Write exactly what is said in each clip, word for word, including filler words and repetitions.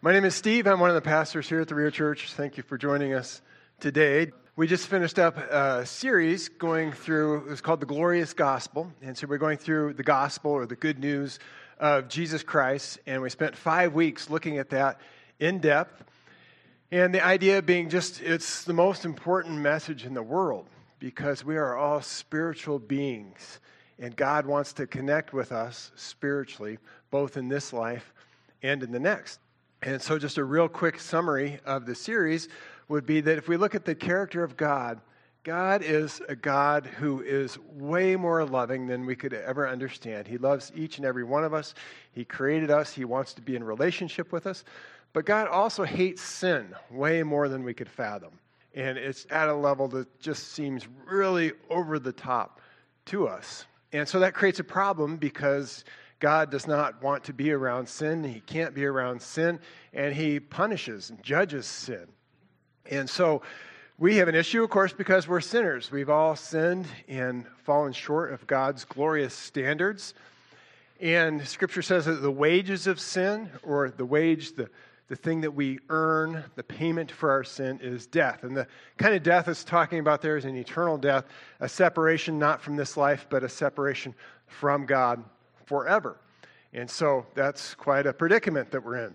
My name is Steve. I'm one of the pastors here at the Rio Church. Thank you for joining us today. We just finished up a series going through, it was called The Glorious Gospel. And so we're going through the gospel or the good news of Jesus Christ. And we spent five weeks looking at that in depth. And the idea being just, it's the most important message in the world because we are all spiritual beings. And God wants to connect with us spiritually, both in this life and in the next. And so just a real quick summary of the series would be that if we look at the character of God, God is a God who is way more loving than we could ever understand. He loves each and every one of us. He created us. He wants to be in relationship with us. But God also hates sin way more than we could fathom. And it's at a level that just seems really over the top to us. And so that creates a problem because God does not want to be around sin. He can't be around sin, and he punishes and judges sin. And so we have an issue, of course, because we're sinners. We've all sinned and fallen short of God's glorious standards. And Scripture says that the wages of sin, or the wage, the, the thing that we earn, the payment for our sin, is death. And the kind of death it's talking about there is an eternal death, a separation not from this life, but a separation from God forever. And so that's quite a predicament that we're in.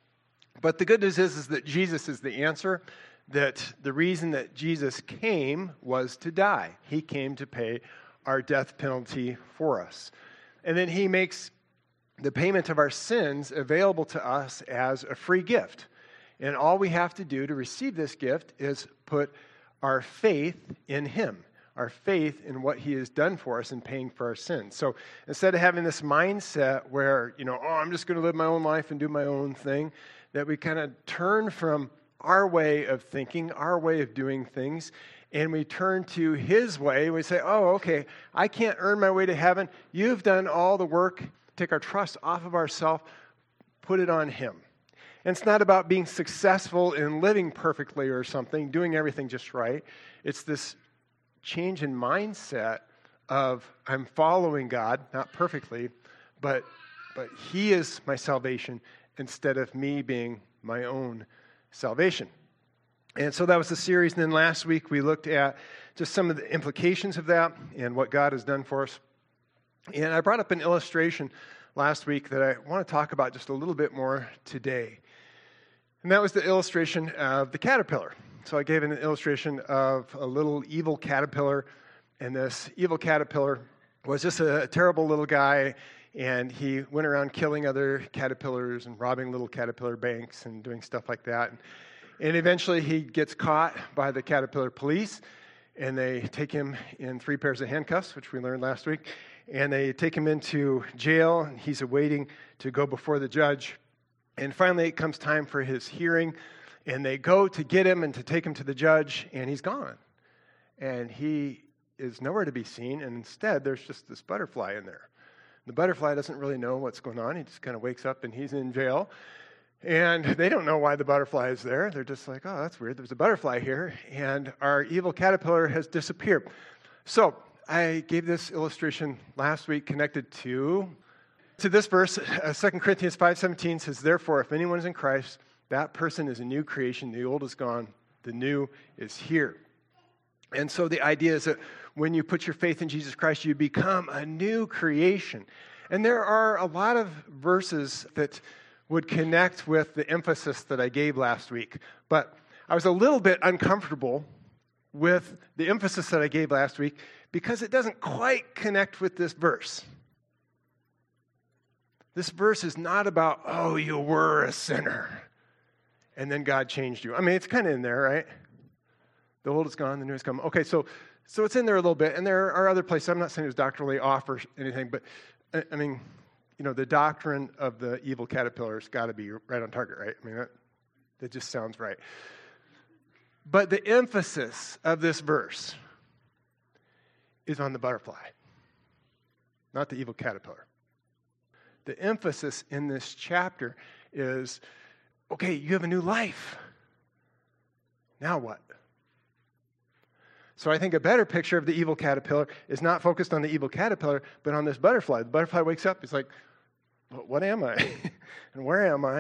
But the good news is, is that Jesus is the answer, that the reason that Jesus came was to die. He came to pay our death penalty for us. And then he makes the payment of our sins available to us as a free gift. And all we have to do to receive this gift is put our faith in him. Our faith in what he has done for us in paying for our sins. So instead of having this mindset where, you know, oh, I'm just going to live my own life and do my own thing, that we kind of turn from our way of thinking, our way of doing things, and we turn to his way. We say, oh, okay, I can't earn my way to heaven. You've done all the work. Take our trust off of ourselves, put it on him. And it's not about being successful in living perfectly or something, doing everything just right. It's this change in mindset of I'm following God, not perfectly, but but he is my salvation instead of me being my own salvation. And so that was the series. And then last week we looked at just some of the implications of that and what God has done for us. And I brought up an illustration last week that I want to talk about just a little bit more today. And that was the illustration of the caterpillar. So I gave an illustration of a little evil caterpillar, and this evil caterpillar was just a, a terrible little guy, and he went around killing other caterpillars and robbing little caterpillar banks and doing stuff like that. And, and eventually he gets caught by the caterpillar police, and they take him in three pairs of handcuffs, which we learned last week, and they take him into jail, and he's awaiting to go before the judge. And finally it comes time for his hearing. And they go to get him and to take him to the judge, and he's gone. And he is nowhere to be seen, and instead there's just this butterfly in there. The butterfly doesn't really know what's going on. He just kind of wakes up, and he's in jail. And they don't know why the butterfly is there. They're just like, oh, that's weird. There's a butterfly here, and our evil caterpillar has disappeared. So I gave this illustration last week connected to, to this verse. Uh, Second Corinthians five seventeen says, therefore, if anyone is in Christ, that person is a new creation. The old is gone. The new is here. And so the idea is that when you put your faith in Jesus Christ, you become a new creation. And there are a lot of verses that would connect with the emphasis that I gave last week. But I was a little bit uncomfortable with the emphasis that I gave last week because it doesn't quite connect with this verse. This verse is not about, oh, you were a sinner, and then God changed you. I mean, it's kind of in there, right? The old is gone, the new is come. Okay, so so it's in there a little bit, and there are other places. I'm not saying it's doctrinally off or anything, but, I mean, you know, the doctrine of the evil caterpillar has got to be right on target, right? I mean, that, that just sounds right. But the emphasis of this verse is on the butterfly, not the evil caterpillar. The emphasis in this chapter is, okay, you have a new life. Now what? So I think a better picture of the evil caterpillar is not focused on the evil caterpillar, but on this butterfly. The butterfly wakes up, it's like, what am I? And where am I?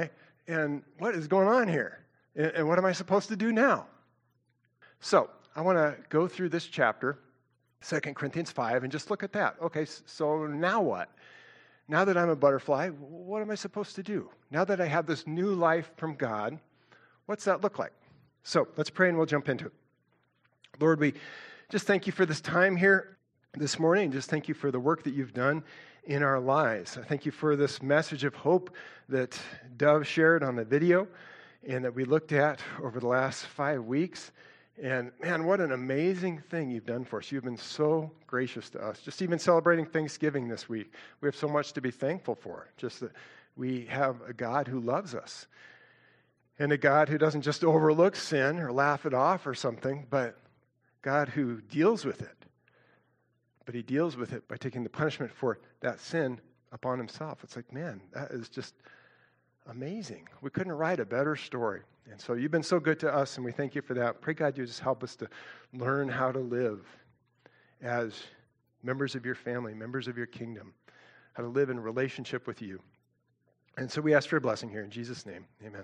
And what is going on here? And, and what am I supposed to do now? So I want to go through this chapter, Second Corinthians five, and just look at that. Okay, so now what? Now that I'm a butterfly, what am I supposed to do? Now that I have this new life from God, what's that look like? So let's pray and we'll jump into it. Lord, we just thank you for this time here this morning. Just thank you for the work that you've done in our lives. I thank you for this message of hope that Dove shared on the video and that we looked at over the last five weeks. And man, what an amazing thing you've done for us. You've been so gracious to us. Just even celebrating Thanksgiving this week, we have so much to be thankful for. Just that we have a God who loves us and a God who doesn't just overlook sin or laugh it off or something, but God who deals with it. But he deals with it by taking the punishment for that sin upon himself. It's like, man, that is just amazing. We couldn't write a better story. And so you've been so good to us, and we thank you for that. Pray, God, you just help us to learn how to live as members of your family, members of your kingdom, how to live in relationship with you. And so we ask for a blessing here in Jesus' name. Amen.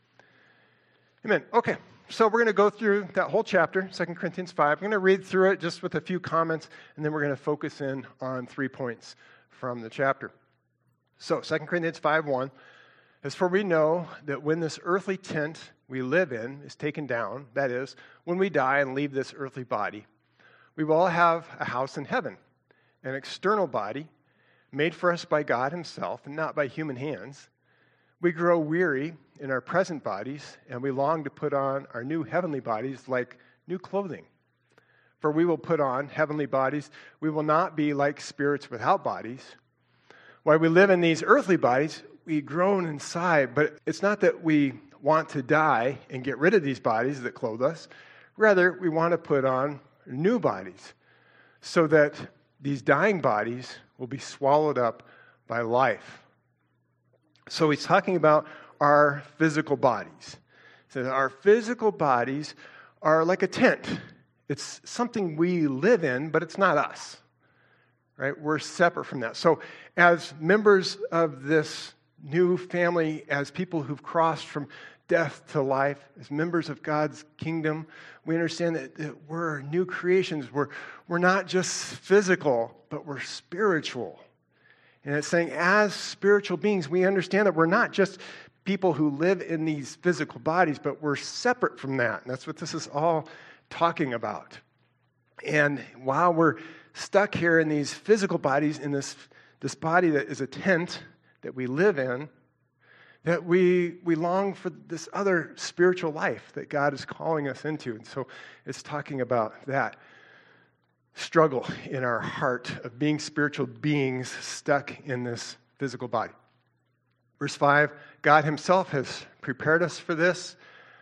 Amen. Okay, so we're going to go through that whole chapter, Second Corinthians five. We're going to read through it just with a few comments, and then we're going to focus in on three points from the chapter. So Second Corinthians five one. As for we know that when this earthly tent we live in is taken down, that is, when we die and leave this earthly body, we will all have a house in heaven, an external body made for us by God himself and not by human hands. We grow weary in our present bodies, and we long to put on our new heavenly bodies like new clothing. For we will put on heavenly bodies. We will not be like spirits without bodies. While we live in these earthly bodies, we groan and sigh, but it's not that we want to die and get rid of these bodies that clothe us. Rather, we want to put on new bodies so that these dying bodies will be swallowed up by life. So he's talking about our physical bodies. So our physical bodies are like a tent. It's something we live in, but it's not us. Right? We're separate from that. So as members of this new family, as people who've crossed from death to life, as members of God's kingdom, we understand that, that we're new creations. We're, we're not just physical, but we're spiritual. And it's saying as spiritual beings, we understand that we're not just people who live in these physical bodies, but we're separate from that. And that's what this is all talking about. And while we're stuck here in these physical bodies, in this, this body that is a tent that we live in, that we we long for this other spiritual life that God is calling us into. And so it's talking about that struggle in our heart of being spiritual beings stuck in this physical body. Verse five, God himself has prepared us for this,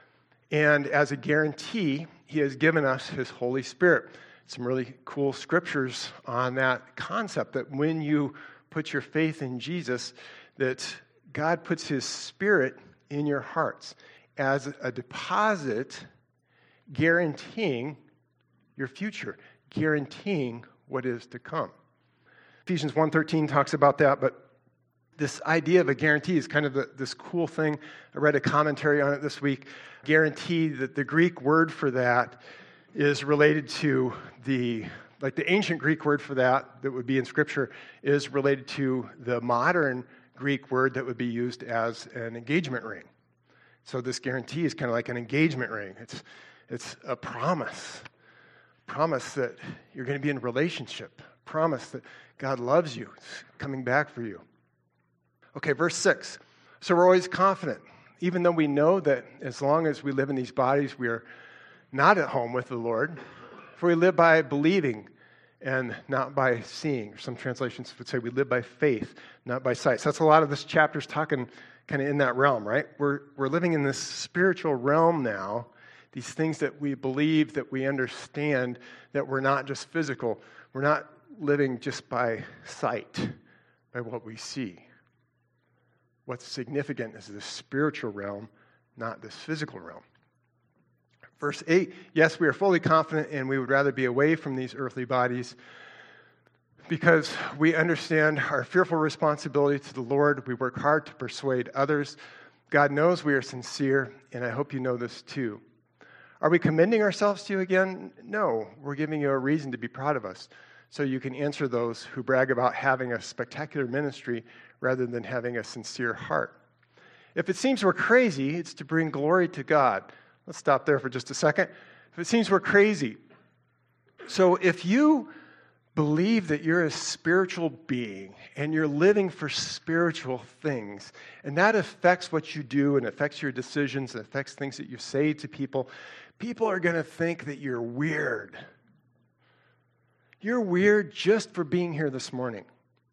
and as a guarantee, he has given us his Holy Spirit. Some really cool scriptures on that concept that when you put your faith in Jesus, that God puts his Spirit in your hearts as a deposit guaranteeing your future, guaranteeing what is to come. Ephesians one thirteen talks about that, but this idea of a guarantee is kind of the, this cool thing. I read a commentary on it this week. Guarantee, that the Greek word for that is related to the, like the ancient Greek word for that, that would be in Scripture, is related to the modern Greek word that would be used as an engagement ring. So this guarantee is kind of like an engagement ring. It's, it's a promise. Promise that you're going to be in a relationship. Promise that God loves you. It's coming back for you. Okay, verse six. So we're always confident, even though we know that as long as we live in these bodies, we are not at home with the Lord. For we live by believing and not by seeing. Some translations would say we live by faith, not by sight. So that's a lot of this chapter's talking kind of in that realm, right? We're we're living in this spiritual realm now, these things that we believe, that we understand, that we're not just physical. We're not living just by sight, by what we see. What's significant is the spiritual realm, not this physical realm. Verse eight, yes, we are fully confident and we would rather be away from these earthly bodies because we understand our fearful responsibility to the Lord. We work hard to persuade others God knows we are sincere, and I hope you know this too. Are we commending ourselves to you again? No, we're giving you a reason to be proud of us, so you can answer those who brag about having a spectacular ministry rather than having a sincere heart. If it seems we're crazy, it's to bring glory to God. Let's stop there for just a second. If it seems we're crazy, so if you believe that you're a spiritual being and you're living for spiritual things, and that affects what you do and affects your decisions and affects things that you say to people, people are going to think that you're weird. You're weird just for being here this morning.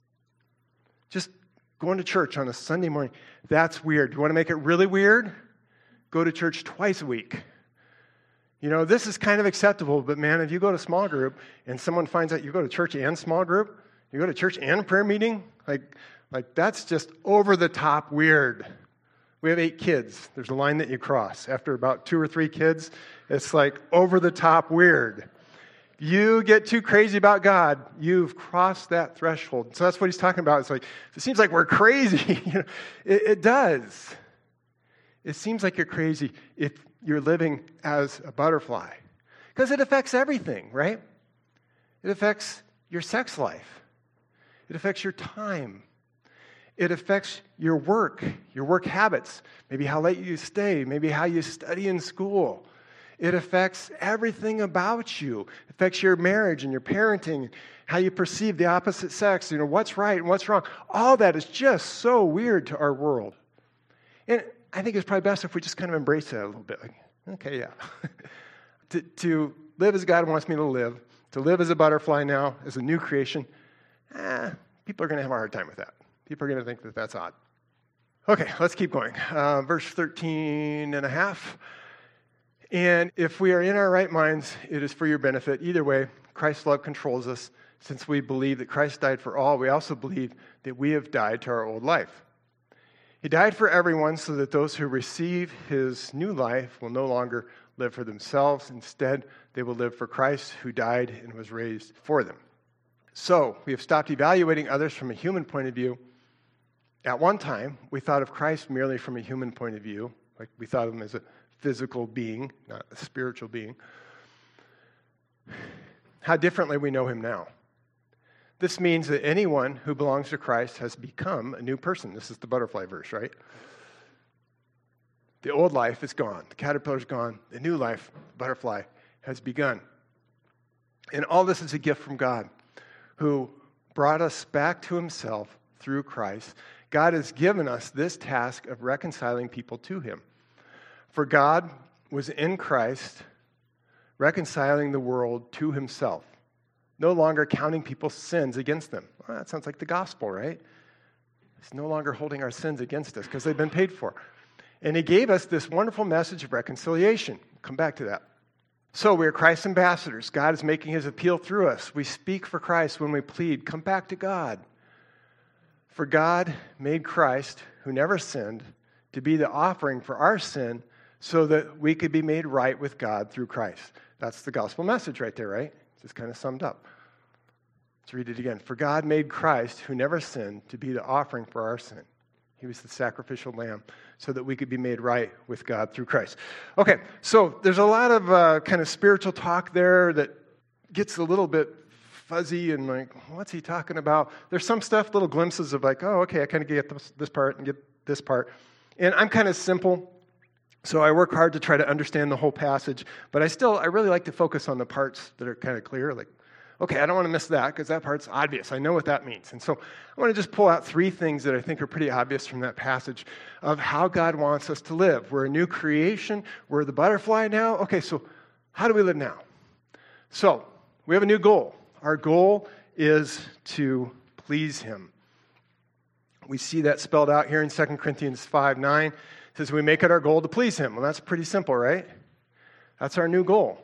Just going to church on a Sunday morning, that's weird. You want to make it really weird? Go to church twice a week. You know, this is kind of acceptable, but man, if you go to small group and someone finds out you go to church and small group, you go to church and prayer meeting, like, like that's just over the top weird. We have eight kids. There's a line that you cross. After about two or three kids, it's like over the top weird. You get too crazy about God, you've crossed that threshold. So that's what he's talking about. It's like, it seems like we're crazy. You know, it, it does. It seems like you're crazy if you're living as a butterfly. Because it affects everything, right? It affects your sex life. It affects your time. It affects your work, your work habits, maybe how late you stay, maybe how you study in school. It affects everything about you. It affects your marriage and your parenting, how you perceive the opposite sex, you know, what's right and what's wrong. All that is just so weird to our world. And I think it's probably best if we just kind of embrace it a little bit. Like, okay, yeah. to, to live as God wants me to live, to live as a butterfly now, as a new creation, eh, people are going to have a hard time with that. People are going to think that that's odd. Okay, let's keep going. Uh, verse thirteen and a half. And if we are in our right minds, it is for your benefit. Either way, Christ's love controls us. Since we believe that Christ died for all, we also believe that we have died to our old life. He died for everyone so that those who receive his new life will no longer live for themselves. Instead, they will live for Christ who died and was raised for them. So, we have stopped evaluating others from a human point of view. At one time, we thought of Christ merely from a human point of view, like we thought of him as a physical being, not a spiritual being. How differently we know him now. This means that anyone who belongs to Christ has become a new person. This is the butterfly verse, right? The old life is gone. The caterpillar's gone. The new life, butterfly, has begun. And all this is a gift from God, who brought us back to himself through Christ. God has given us this task of reconciling people to him. For God was in Christ, reconciling the world to himself, no longer counting people's sins against them. Well, that sounds like the gospel, right? He's no longer holding our sins against us because they've been paid for. And he gave us this wonderful message of reconciliation. We'll come back to that. So we are Christ's ambassadors. God is making his appeal through us. We speak for Christ when we plead, come back to God. For God made Christ, who never sinned, to be the offering for our sin so that we could be made right with God through Christ. That's the gospel message right there, right? Just kind of summed up. Let's read it again. For God made Christ, who never sinned, to be the offering for our sin. He was the sacrificial lamb so that we could be made right with God through Christ. Okay, so there's a lot of uh, kind of spiritual talk there that gets a little bit fuzzy and like, what's he talking about? There's some stuff, little glimpses of like, oh, okay, I kind of get this, this part and get this part. And I'm kind of simple, so I work hard to try to understand the whole passage, but I still, I really like to focus on the parts that are kind of clear, like, okay, I don't want to miss that because that part's obvious. I know what that means. And so I want to just pull out three things that I think are pretty obvious from that passage of how God wants us to live. We're a new creation. We're the butterfly now. Okay, so how do we live now? So we have a new goal. Our goal is to please him. We see that spelled out here in Second Corinthians five nine. It says we make it our goal to please him. Well, that's pretty simple, right? That's our new goal.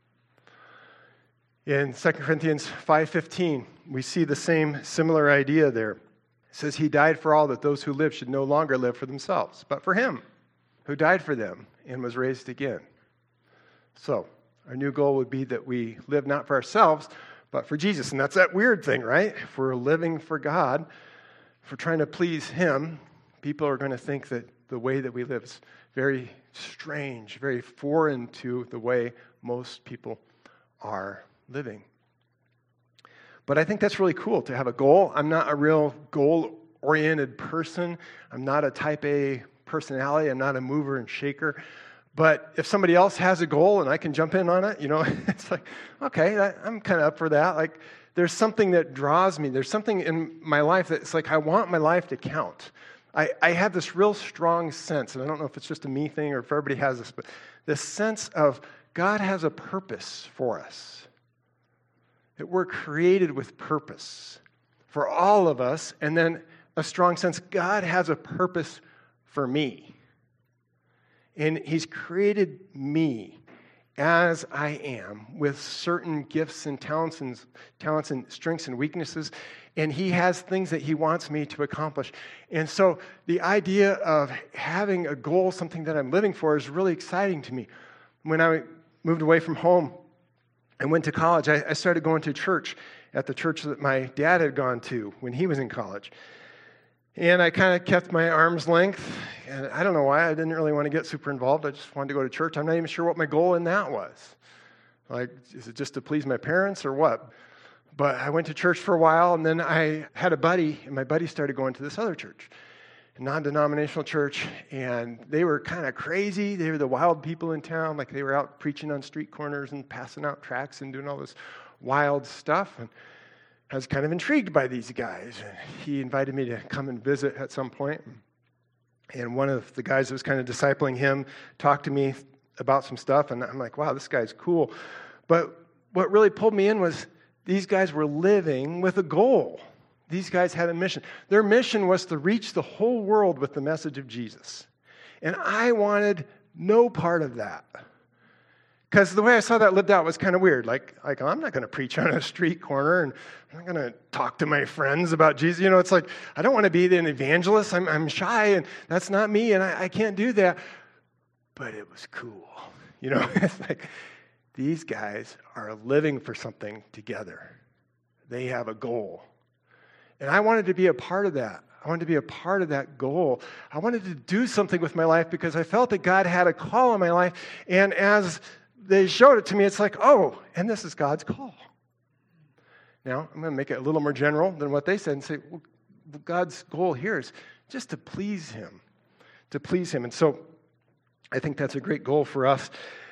In Second Corinthians five fifteen, we see the same similar idea there. It says he died for all that those who live should no longer live for themselves, but for him who died for them and was raised again. So our new goal would be that we live not for ourselves, but for Jesus. And that's that weird thing, right? If we're living for God, if we're trying to please him, people are going to think that the way that we live. It's very strange, very foreign to the way most people are living. But I think that's really cool to have a goal. I'm not a real goal-oriented person. I'm not a type A personality. I'm not a mover and shaker. But if somebody else has a goal and I can jump in on it, you know, it's like, okay, I, I'm kind of up for that. Like, there's something that draws me. There's something in my life that's like, I want my life to count. I, I have this real strong sense, and I don't know if it's just a me thing or if everybody has this, but this sense of God has a purpose for us. That we're created with purpose for all of us, and then a strong sense, God has a purpose for me. And He's created me as I am with certain gifts and talents and talents and strengths and weaknesses, and He has things that He wants me to accomplish. And so the idea of having a goal, something that I'm living for, is really exciting to me. When I moved away from home and went to college, I, I started going to church at the church that my dad had gone to when he was in college. And I kind of kept my arm's length, and I don't know why. I didn't really want to get super involved. I just wanted to go to church. I'm not even sure what my goal in that was. Like, is it just to please my parents or what? But I went to church for a while, and then I had a buddy, and my buddy started going to this other church, a non-denominational church, and they were kind of crazy. They were the wild people in town. Like, they were out preaching on street corners and passing out tracts and doing all this wild stuff. And I was kind of intrigued by these guys. And he invited me to come and visit at some point. And one of the guys that was kind of discipling him talked to me about some stuff. And I'm like, wow, this guy's cool. But what really pulled me in was these guys were living with a goal. These guys had a mission. Their mission was to reach the whole world with the message of Jesus. And I wanted no part of that. Because the way I saw that lived out was kind of weird. Like, like I'm not going to preach on a street corner, and I'm not going to talk to my friends about Jesus. You know, it's like, I don't want to be an evangelist. I'm, I'm shy, and that's not me, and I, I can't do that. But it was cool. You know, it's like, these guys are living for something together. They have a goal. And I wanted to be a part of that. I wanted to be a part of that goal. I wanted to do something with my life because I felt that God had a call on my life. And as they showed it to me, it's like, oh, and this is God's call. Now, I'm going to make it a little more general than what they said and say, well, God's goal here is just to please Him, to please Him. And so I think that's a great goal for us.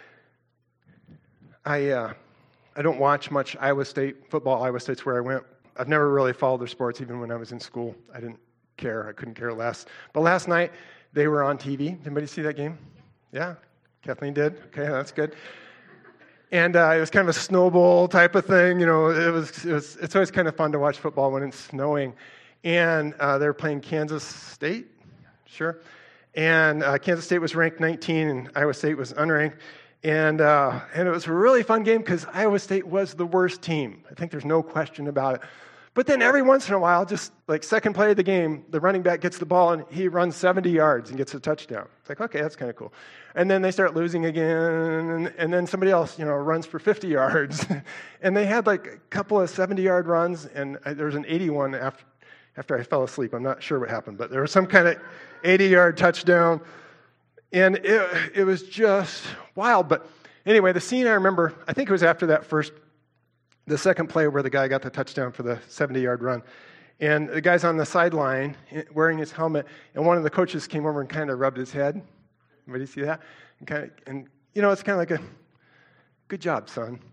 I uh, I don't watch much Iowa State football. Iowa State's where I went. I've never really followed their sports, even when I was in school. I didn't care. I couldn't care less. But last night, they were on T V. Did anybody see that game? Yeah? Kathleen did? Okay, that's good. And uh, it was kind of a snowball type of thing. You know, it was, it was. It's always kind of fun to watch football when it's snowing. And uh, they were playing Kansas State, sure. And uh, Kansas State was ranked nineteen, and Iowa State was unranked. And uh, and it was a really fun game because Iowa State was the worst team. I think there's no question about it. But then every once in a while, just like second play of the game, the running back gets the ball and he runs seventy yards and gets a touchdown. It's like, okay, that's kind of cool. And then they start losing again, and, and then somebody else, you know, runs for fifty yards. And they had like a couple of seventy-yard runs, and there was an eighty-one after after I fell asleep. I'm not sure what happened, but there was some kind of eighty-yard touchdown. And it, it was just wild. But anyway, the scene I remember, I think it was after that first, the second play where the guy got the touchdown for the seventy-yard run. And the guy's on the sideline wearing his helmet, and one of the coaches came over and kind of rubbed his head. Anybody see that? And, kind of, and you know, it's kind of like a, good job, son.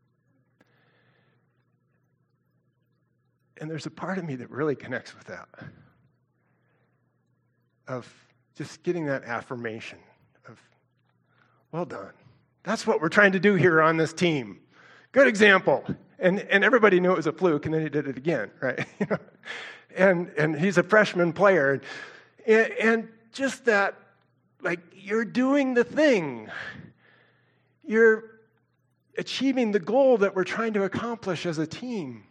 And there's a part of me that really connects with that, of just getting that affirmation of, well done. That's what we're trying to do here on this team. Good example. And and everybody knew it was a fluke, and then he did it again, right? You know? And and he's a freshman player. And, and just that, like, you're doing the thing. You're achieving the goal that we're trying to accomplish as a team.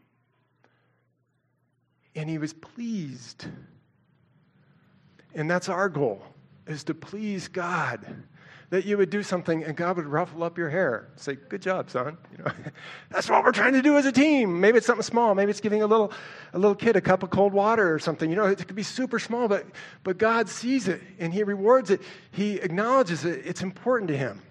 And he was pleased. And that's our goal, is to please God, that you would do something and God would ruffle up your hair. Say, good job, son. You know, that's what we're trying to do as a team. Maybe it's something small. Maybe it's giving a little a little kid a cup of cold water or something. You know, it could be super small, but, but God sees it and he rewards it. He acknowledges it. It's important to him.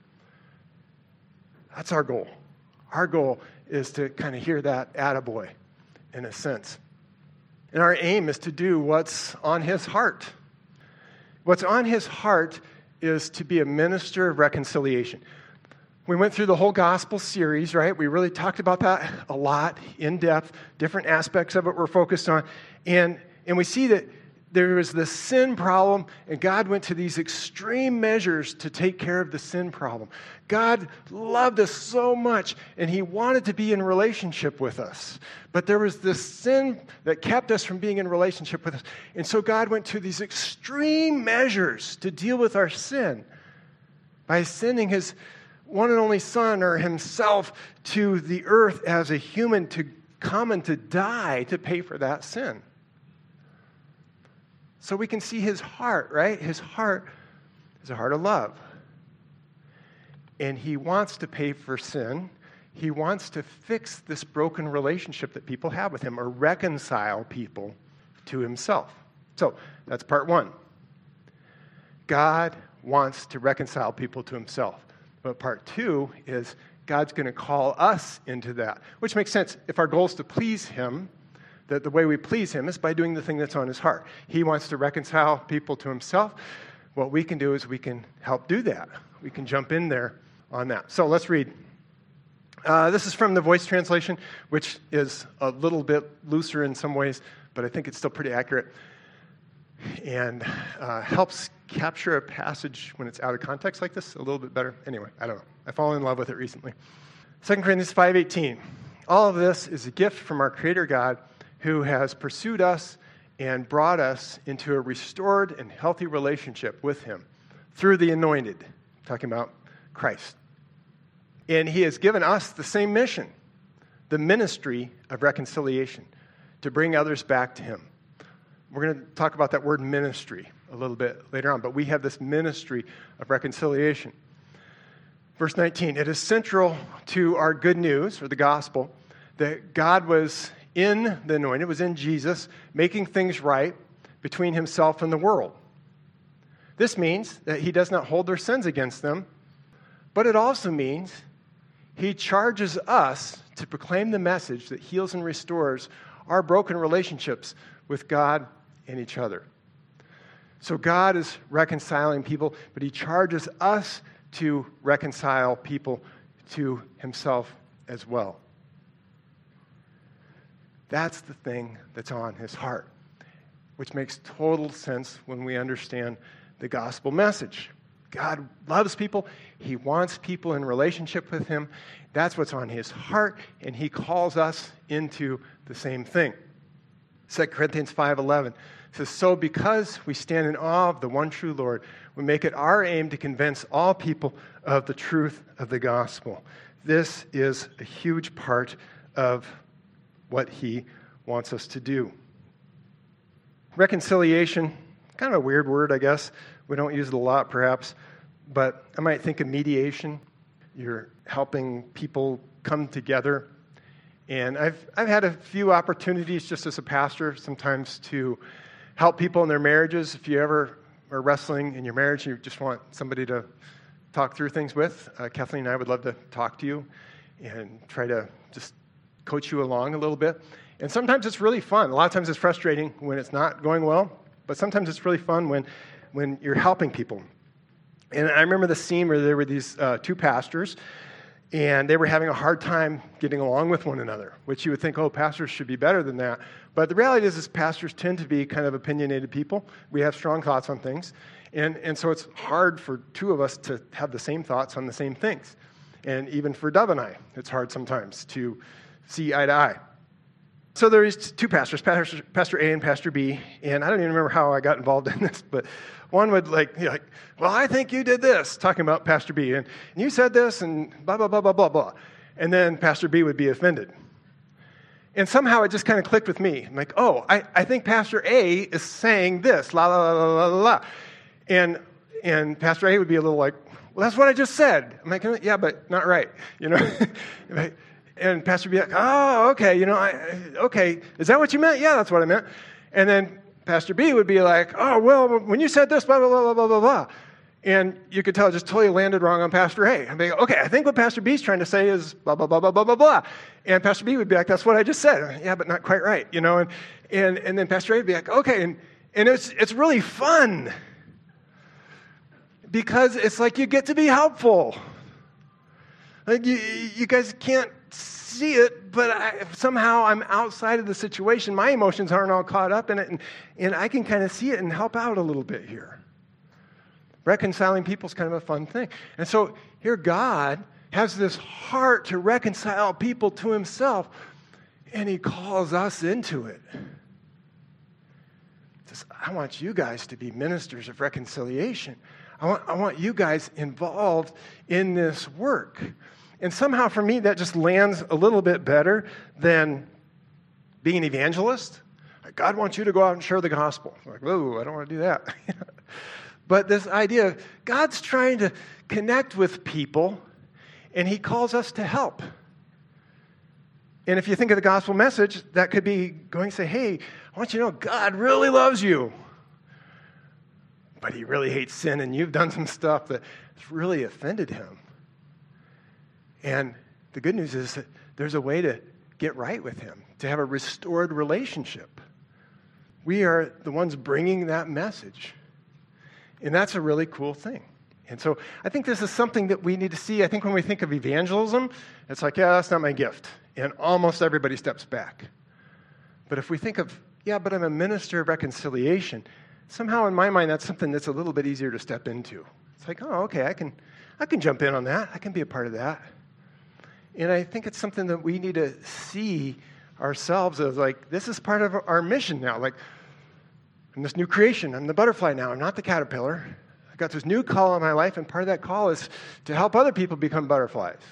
That's our goal. Our goal is to kind of hear that attaboy in a sense. And our aim is to do what's on his heart. What's on his heart is to be a minister of reconciliation. We went through the whole gospel series, right? We really talked about that a lot, in depth, different aspects of it we're focused on. And, and we see that there was this sin problem, and God went to these extreme measures to take care of the sin problem. God loved us so much, and he wanted to be in relationship with us. But there was this sin that kept us from being in relationship with us. And so God went to these extreme measures to deal with our sin by sending his one and only son, or himself, to the earth as a human to come and to die to pay for that sin. So we can see his heart, right? His heart is a heart of love. And he wants to pay for sin. He wants to fix this broken relationship that people have with him, or reconcile people to himself. So that's part one. God wants to reconcile people to himself. But part two is God's going to call us into that, which makes sense. If our goal is to please him, that the way we please him is by doing the thing that's on his heart. He wants to reconcile people to himself. What we can do is we can help do that. We can jump in there on that. So let's read. Uh, this is from the Voice translation, which is a little bit looser in some ways, but I think it's still pretty accurate and uh, helps capture a passage when it's out of context like this a little bit better. Anyway, I don't know. I've fallen in love with it recently. Second Corinthians five eighteen. All of this is a gift from our Creator God, who has pursued us and brought us into a restored and healthy relationship with him through the anointed, talking about Christ. And he has given us the same mission, the ministry of reconciliation, to bring others back to him. We're going to talk about that word ministry a little bit later on, but we have this ministry of reconciliation. Verse nineteen, it is central to our good news, or the gospel, that God was in the anointed, was in Jesus, making things right between himself and the world. This means that he does not hold their sins against them, but it also means he charges us to proclaim the message that heals and restores our broken relationships with God and each other. So God is reconciling people, but he charges us to reconcile people to himself as well. That's the thing that's on his heart, which makes total sense when we understand the gospel message. God loves people. He wants people in relationship with him. That's what's on his heart, and he calls us into the same thing. Second Corinthians five eleven says, so because we stand in awe of the one true Lord, we make it our aim to convince all people of the truth of the gospel. This is a huge part of what he wants us to do. Reconciliation, kind of a weird word, I guess. We don't use it a lot, perhaps, but I might think of mediation. You're helping people come together. And I've I've had a few opportunities just as a pastor sometimes to help people in their marriages. If you ever are wrestling in your marriage and you just want somebody to talk through things with, uh, Kathleen and I would love to talk to you and try to just coach you along a little bit. And sometimes it's really fun. A lot of times it's frustrating when it's not going well, but sometimes it's really fun when, when you're helping people. And I remember the scene where there were these uh, two pastors, and they were having a hard time getting along with one another, which you would think, oh, pastors should be better than that. But the reality is, is pastors tend to be kind of opinionated people. We have strong thoughts on things. And, and so it's hard for two of us to have the same thoughts on the same things. And even for Dove and I, it's hard sometimes to see eye to eye. So there's two pastors, Pastor, Pastor A and Pastor B, and I don't even remember how I got involved in this, but one would like, you know, like, well, I think you did this, talking about Pastor B, and, and you said this, and blah, blah, blah, blah, blah, blah. And then Pastor B would be offended. And somehow it just kind of clicked with me. I'm like, oh, I, I think Pastor A is saying this, la, la, la, la, la, la. And And Pastor A would be a little like, well, that's what I just said. I'm like, yeah, but not right, you know. And Pastor would be like, oh, okay, you know, I, okay, is that what you meant? Yeah, that's what I meant. And then Pastor B would be like, oh, well, when you said this, blah, blah, blah, blah, blah, blah. And you could tell it just totally landed wrong on Pastor A. I'd be like, okay, I think what Pastor B is trying to say is blah, blah, blah, blah, blah, blah, blah. And Pastor B would be like, that's what I just said. Yeah, but not quite right, you know. And and, and then Pastor A would be like, okay, and, and it's it's really fun. Because it's like you get to be helpful. Like you, you guys can't see it, but I, somehow I'm outside of the situation. My emotions aren't all caught up in it, and, and I can kind of see it and help out a little bit here. Reconciling people is kind of a fun thing. And so here God has this heart to reconcile people to himself, and he calls us into it. He says, I want you guys to be ministers of reconciliation. I want, I want you guys involved in this work. And somehow for me, that just lands a little bit better than being an evangelist. Like, God wants you to go out and share the gospel. I'm like, whoa, I don't want to do that. But this idea of God's trying to connect with people, and he calls us to help. And if you think of the gospel message, that could be going and say, hey, I want you to know God really loves you. But he really hates sin, and you've done some stuff that's really offended him. And the good news is that there's a way to get right with him, to have a restored relationship. We are the ones bringing that message. And that's a really cool thing. And so I think this is something that we need to see. I think when we think of evangelism, it's like, yeah, that's not my gift. And almost everybody steps back. But if we think of, yeah, but I'm a minister of reconciliation, somehow in my mind, that's something that's a little bit easier to step into. It's like, oh, okay, I can, I can jump in on that. I can be a part of that. And I think it's something that we need to see ourselves as like, this is part of our mission now. Like, I'm this new creation. I'm the butterfly now. I'm not the caterpillar. I've got this new call in my life, and part of that call is to help other people become butterflies.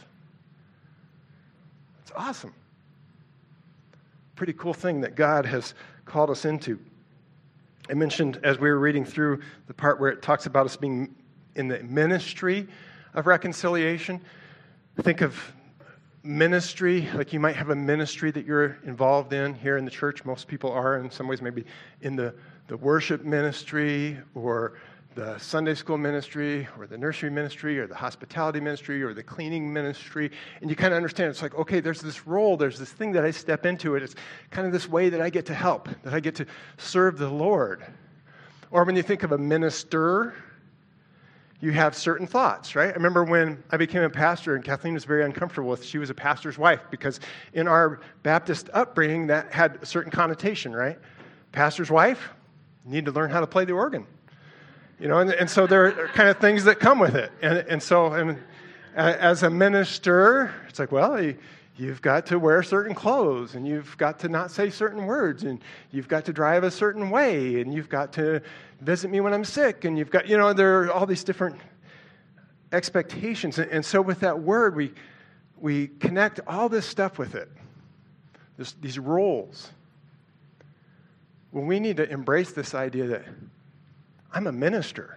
It's awesome. Pretty cool thing that God has called us into. I mentioned as we were reading through the part where it talks about us being in the ministry of reconciliation. Think of ministry, like you might have a ministry that you're involved in here in the church. Most people are in some ways maybe in the, the worship ministry or the Sunday school ministry or the nursery ministry or the hospitality ministry or the cleaning ministry. And you kind of understand it's like, okay, there's this role, there's this thing that I step into it. It's kind of this way that I get to help, that I get to serve the Lord. Or when you think of a minister, you have certain thoughts, right? I remember when I became a pastor and Kathleen was very uncomfortable with, she was a pastor's wife because in our Baptist upbringing that had a certain connotation, right? Pastor's wife, you need to learn how to play the organ. You know, and, and so there are kind of things that come with it. And, and so and, as a minister, it's like, well, you, you've got to wear certain clothes, and you've got to not say certain words, and you've got to drive a certain way, and you've got to visit me when I'm sick, and you've got, you know, there are all these different expectations. And, and so with that word, we we connect all this stuff with it, this, these roles. Well, we need to embrace this idea that I'm a minister.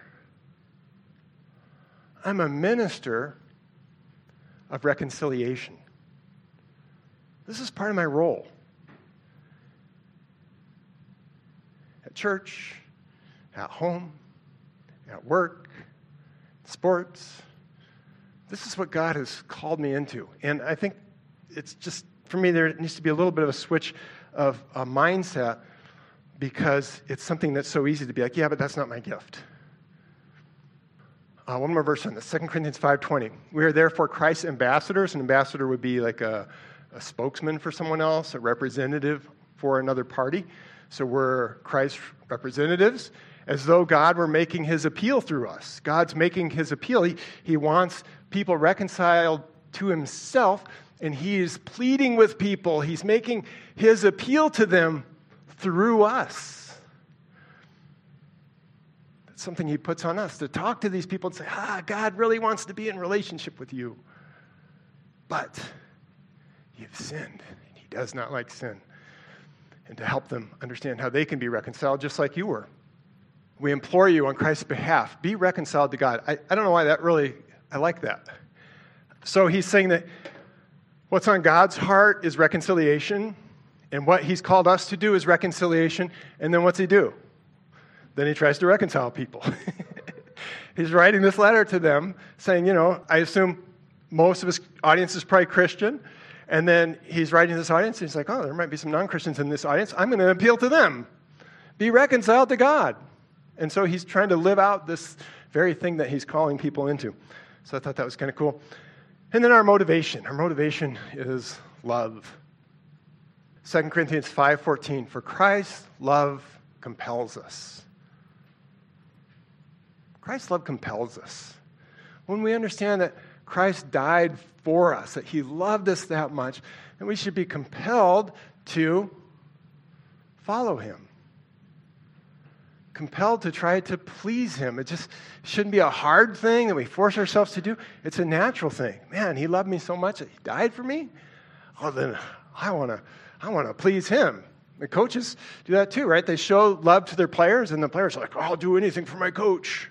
I'm a minister of reconciliation. This is part of my role. At church, at home, at work, sports. This is what God has called me into. And I think it's just, for me, there needs to be a little bit of a switch of a mindset because it's something that's so easy to be like, yeah, but that's not my gift. Uh, one more verse on this, Second Corinthians five twenty. We are therefore Christ's ambassadors. An ambassador would be like a, a spokesman for someone else, a representative for another party. So we're Christ's representatives, as though God were making his appeal through us. God's making his appeal. He, he wants people reconciled to himself, and he is pleading with people. He's making his appeal to them through us. That's something he puts on us, to talk to these people and say, ah, God really wants to be in relationship with you. But you've sinned, and he does not like sin. And to help them understand how they can be reconciled just like you were. We implore you on Christ's behalf, be reconciled to God. I, I don't know why that really, I like that. So he's saying that what's on God's heart is reconciliation, and what he's called us to do is reconciliation, and then what's he do? Then he tries to reconcile people. He's writing this letter to them saying, you know, I assume most of his audience is probably Christian, and then he's writing to this audience, and he's like, oh, there might be some non-Christians in this audience. I'm going to appeal to them. Be reconciled to God. And so he's trying to live out this very thing that he's calling people into. So I thought that was kind of cool. And then our motivation. Our motivation is love. Second Corinthians five fourteen, for Christ's love compels us. Christ's love compels us. When we understand that Christ died for us, that he loved us that much, then we should be compelled to follow him. Compelled to try to please him. It just shouldn't be a hard thing that we force ourselves to do. It's a natural thing. Man, he loved me so much that he died for me. Oh, then I want to I want to please him. The coaches do that too, right? They show love to their players, and the players are like, oh, I'll do anything for my coach.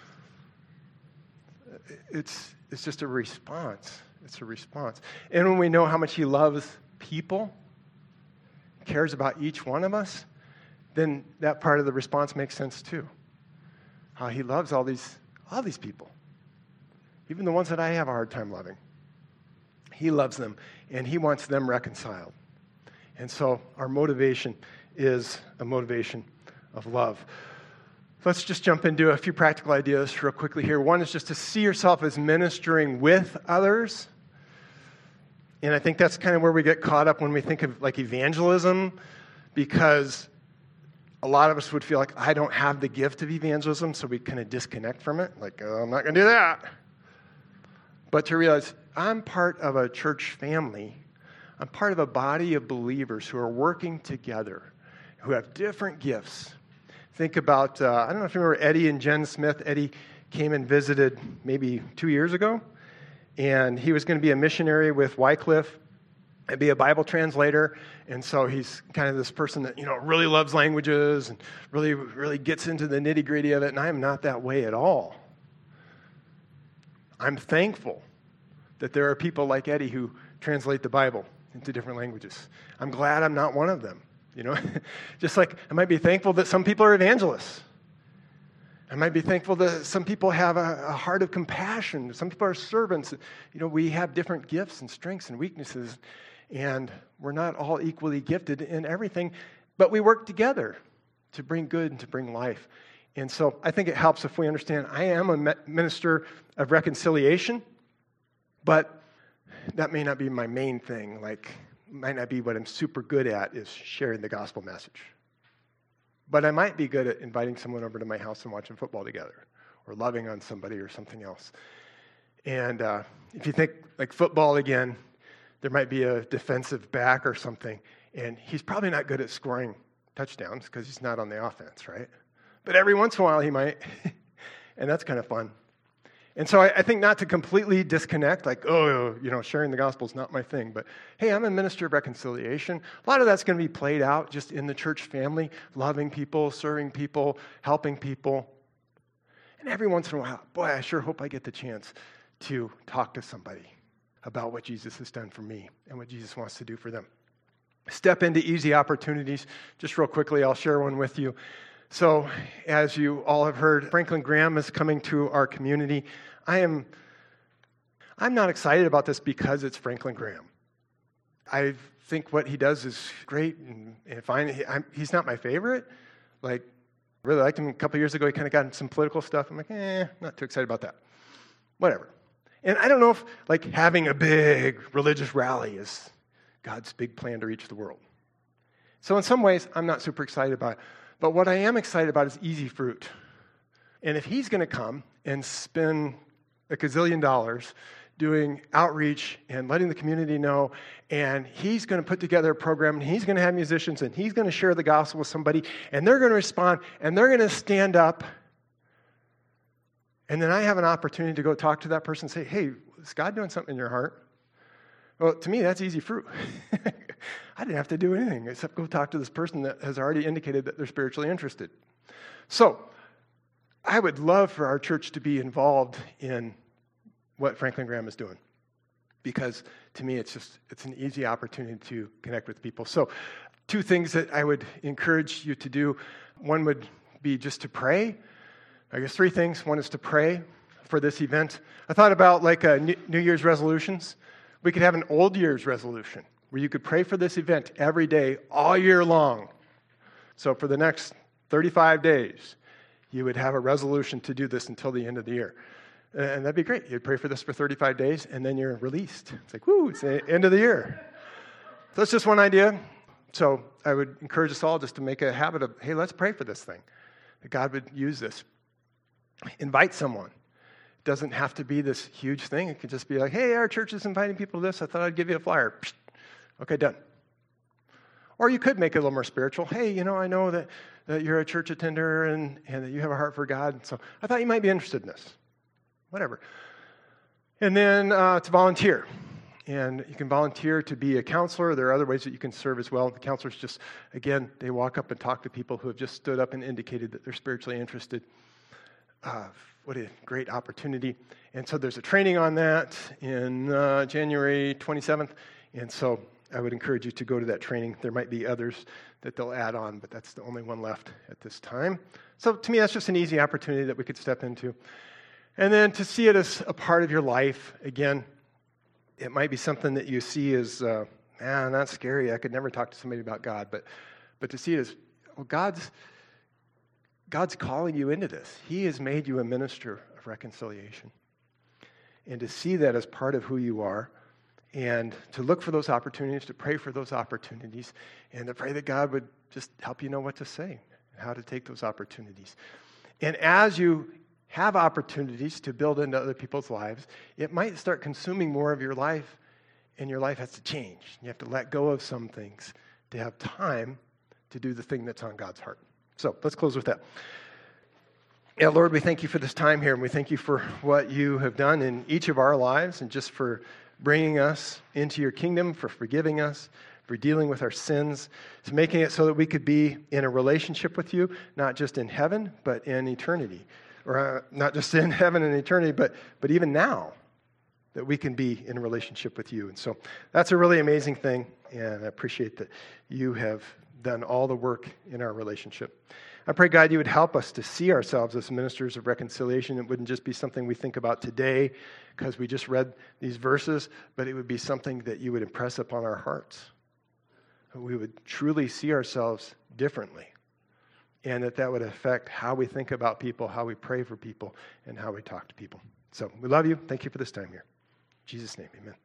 It's, it's just a response. It's a response. And when we know how much he loves people, cares about each one of us, then that part of the response makes sense too. How he loves all these, all these people, even the ones that I have a hard time loving. He loves them, and he wants them reconciled. And so our motivation is a motivation of love. Let's just jump into a few practical ideas real quickly here. One is just to see yourself as ministering with others. And I think that's kind of where we get caught up when we think of like evangelism, because a lot of us would feel like, I don't have the gift of evangelism, so we kind of disconnect from it. Like, oh, I'm not going to do that. But to realize, I'm part of a church family. I'm part of a body of believers who are working together, who have different gifts. Think about, uh, I don't know if you remember Eddie and Jen Smith. Eddie came and visited maybe two years ago, and he was going to be a missionary with Wycliffe and be a Bible translator. And so he's kind of this person that, you know, really loves languages and really, really gets into the nitty-gritty of it, and I am not that way at all. I'm thankful that there are people like Eddie who translate the Bible into different languages. I'm glad I'm not one of them, you know. Just like I might be thankful that some people are evangelists. I might be thankful that some people have a, a heart of compassion. Some people are servants. You know, we have different gifts and strengths and weaknesses, and we're not all equally gifted in everything, but we work together to bring good and to bring life. And so I think it helps if we understand I am a minister of reconciliation, but that may not be my main thing. Like, might not be what I'm super good at is sharing the gospel message. But I might be good at inviting someone over to my house and watching football together, or loving on somebody or something else. And uh, if you think like football again, there might be a defensive back or something, and he's probably not good at scoring touchdowns because he's not on the offense, right? But every once in a while he might, and that's kind of fun. And so I, I think not to completely disconnect, like, oh, you know, sharing the gospel is not my thing, but hey, I'm a minister of reconciliation. A lot of that's going to be played out just in the church family, loving people, serving people, helping people. And every once in a while, boy, I sure hope I get the chance to talk to somebody about what Jesus has done for me and what Jesus wants to do for them. Step into easy opportunities. Just real quickly, I'll share one with you. So, as you all have heard, Franklin Graham is coming to our community. I am, I'm not excited about this because it's Franklin Graham. I think what he does is great and, and fine. He, I'm, he's not my favorite. Like, I really liked him a couple years ago. He kind of got into some political stuff. I'm like, eh, not too excited about that. Whatever. And I don't know if, like, having a big religious rally is God's big plan to reach the world. So in some ways, I'm not super excited about it. But what I am excited about is easy fruit. And if he's going to come and spend a gazillion dollars doing outreach and letting the community know, and he's going to put together a program, and he's going to have musicians, and he's going to share the gospel with somebody, and they're going to respond, and they're going to stand up, and then I have an opportunity to go talk to that person and say, hey, is God doing something in your heart? Well, to me, that's easy fruit. I didn't have to do anything except go talk to this person that has already indicated that they're spiritually interested. So, I would love for our church to be involved in what Franklin Graham is doing, because to me, it's just, it's an easy opportunity to connect with people. So two things that I would encourage you to do. One would be just to pray. I guess three things. One is to pray for this event. I thought about like a New Year's resolutions. We could have an old year's resolution where you could pray for this event every day, all year long. So for the next thirty-five days, you would have a resolution to do this until the end of the year. And that'd be great. You'd pray for this for thirty-five days, and then you're released. It's like, woo, it's the end of the year. So that's just one idea. So I would encourage us all just to make a habit of, hey, let's pray for this thing, that God would use this. Invite someone. It doesn't have to be this huge thing. It could just be like, hey, our church is inviting people to this. I thought I'd give you a flyer. Psst. Okay, done. Or you could make it a little more spiritual. Hey, you know, I know that, that you're a church attender and, and that you have a heart for God, so I thought you might be interested in this. Whatever. And then uh, to volunteer. And you can volunteer to be a counselor. There are other ways that you can serve as well. The counselors just, again, they walk up and talk to people who have just stood up and indicated that they're spiritually interested. Uh, what a great opportunity. And so there's a training on that in uh, January twenty-seventh. And so I would encourage you to go to that training. There might be others that they'll add on, but that's the only one left at this time. So to me, that's just an easy opportunity that we could step into. And then to see it as a part of your life, again, it might be something that you see as, uh, man, that's scary. I could never talk to somebody about God. But but to see it as, well, God's, God's calling you into this. He has made you a minister of reconciliation. And to see that as part of who you are, and to look for those opportunities, to pray for those opportunities, and to pray that God would just help you know what to say and how to take those opportunities. And as you have opportunities to build into other people's lives, it might start consuming more of your life, and your life has to change. You have to let go of some things to have time to do the thing that's on God's heart. So let's close with that. Yeah, Lord, we thank you for this time here, and we thank you for what you have done in each of our lives, and just for bringing us into your kingdom, for forgiving us, for dealing with our sins, to making it so that we could be in a relationship with you, not just in heaven, but in eternity. Or uh, not just in heaven and eternity, but but even now, that we can be in a relationship with you. And so that's a really amazing thing, and I appreciate that you have done all the work in our relationship. I pray, God, you would help us to see ourselves as ministers of reconciliation. It wouldn't just be something we think about today because we just read these verses, but it would be something that you would impress upon our hearts. That we would truly see ourselves differently, and that that would affect how we think about people, how we pray for people, and how we talk to people. So we love you. Thank you for this time here. In Jesus' name, amen.